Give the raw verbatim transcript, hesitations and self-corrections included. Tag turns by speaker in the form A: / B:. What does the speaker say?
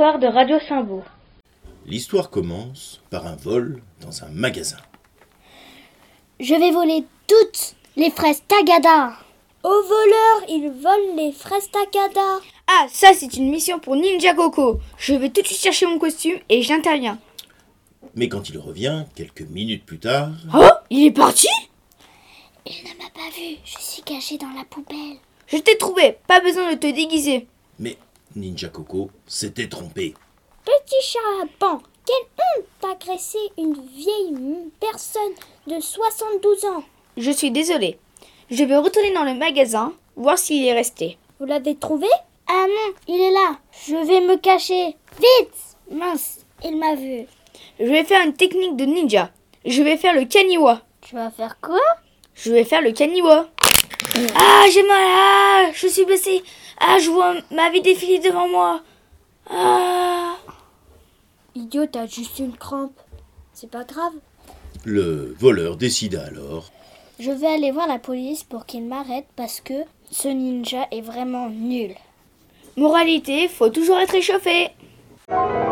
A: histoire de Radio Saint-Beau.
B: L'histoire commence par un vol dans un magasin.
C: Je vais voler toutes les fraises Tagada.
D: Au voleur, il vole les fraises Tagada.
E: Ah, ça c'est une mission pour Ninja Coco. Je vais tout de suite chercher mon costume et j'interviens.
B: Mais quand il revient, quelques minutes plus tard...
E: Oh, il est parti ?
C: Il ne m'a pas vu, je suis cachée dans la poubelle.
E: Je t'ai trouvé, pas besoin de te déguiser.
B: Mais Ninja Coco s'était trompé.
D: Petit chat à pan, quelle honte d'agresser une vieille personne de soixante-douze ans.
E: Je suis désolée. Je vais retourner dans le magasin, voir s'il est resté.
D: Vous l'avez trouvé ?
C: Ah non, il est là. Je vais me cacher. Vite ! Mince, il m'a vu.
E: Je vais faire une technique de ninja. Je vais faire le Kaniwa.
C: Tu vas faire quoi ?
E: Je vais faire le Kaniwa. Ah, j'ai mal. Ah, je suis blessée. Ah, je vois ma vie défiler devant moi. Ah.
D: Idiot, t'as juste une crampe. C'est pas grave.
B: Le voleur décida alors...
C: Je vais aller voir la police pour qu'ils m'arrêtent parce que ce ninja est vraiment nul.
E: Moralité, faut toujours être échauffé.